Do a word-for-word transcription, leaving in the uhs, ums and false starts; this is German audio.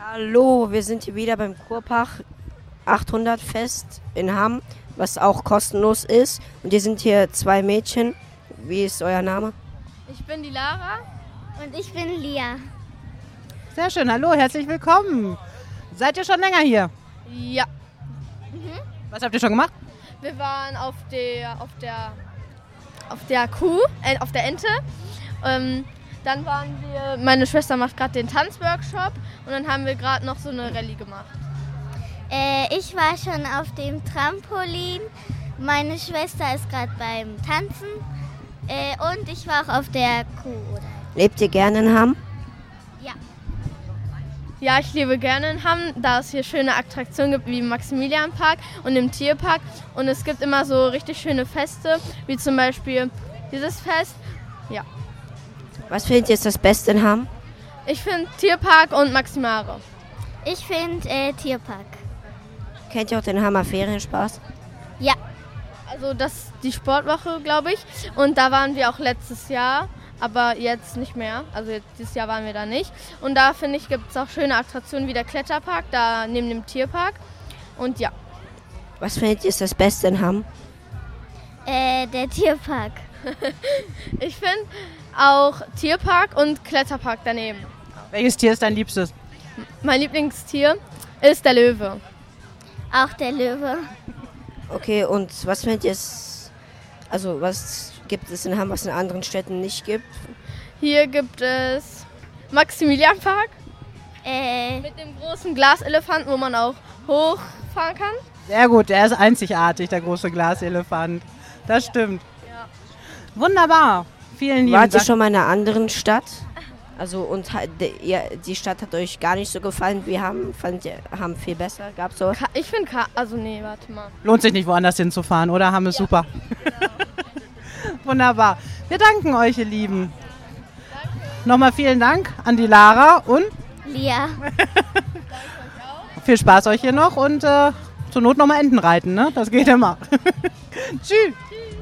Hallo, wir sind hier wieder beim Kurpark achthundert Fest in Hamm, was auch kostenlos ist. Und hier sind hier zwei Mädchen. Wie ist euer Name? Ich bin die Lara. Und ich bin Lia. Sehr schön, hallo, herzlich willkommen. Seid ihr schon länger hier? Ja. Mhm. Was habt ihr schon gemacht? Wir waren auf der, auf der, auf der Kuh, äh, auf der Ente. Ähm, dann waren wir, meine Schwester macht gerade den Tanzworkshop und dann haben wir gerade noch so eine Rallye gemacht. Äh, ich war schon auf dem Trampolin. Meine Schwester ist gerade beim Tanzen. Äh, und ich war auch auf der Kuh. Lebt ihr gerne in Hamm? Ja. Ja, ich lebe gerne in Hamm, da es hier schöne Attraktionen gibt wie im Maximilianpark und im Tierpark. Und es gibt immer so richtig schöne Feste, wie zum Beispiel dieses Fest. Ja. Was findet ihr ist das Beste in Hamm? Ich finde Tierpark und Maximare. Ich finde äh, Tierpark. Kennt ihr auch den Hammer Ferienspaß? Ja. Also das ist die Sportwoche, glaube ich. Und da waren wir auch letztes Jahr, aber jetzt nicht mehr. Also jetzt, dieses Jahr waren wir da nicht. Und da, finde ich, gibt es auch schöne Attraktionen wie der Kletterpark, da neben dem Tierpark. Und ja. Was findet ihr ist das Beste in Hamm? Äh, der Tierpark. Ich finde auch Tierpark und Kletterpark daneben. Welches Tier ist dein Liebstes? Mein Lieblingstier ist der Löwe. Auch der Löwe. Okay, und was findet ihr ist, also was gibt es in Hamm, was in anderen Städten nicht gibt? Hier gibt es Maximilianpark Äh, mit dem großen Glaselefanten, wo man auch hochfahren kann. Sehr gut, der ist einzigartig, der große Glaselefant. Das stimmt. Ja. Wunderbar. Vielen lieben Wart ihr Dank. schon mal in einer anderen Stadt? Also und ha- de- ihr, die Stadt hat euch gar nicht so gefallen wie Hamm? Fandet ihr Hamm viel besser? Gab's sowas? Ka- Ich finde, Ka- also nee, warte mal. Lohnt sich nicht, woanders hinzufahren, oder? Hamm ist super. Wunderbar. Wir danken euch, ihr Lieben. Nochmal vielen Dank an die Lara und Lia. viel Spaß euch hier noch und äh, zur Not nochmal Enten reiten, ne? Das geht immer. Tschüss.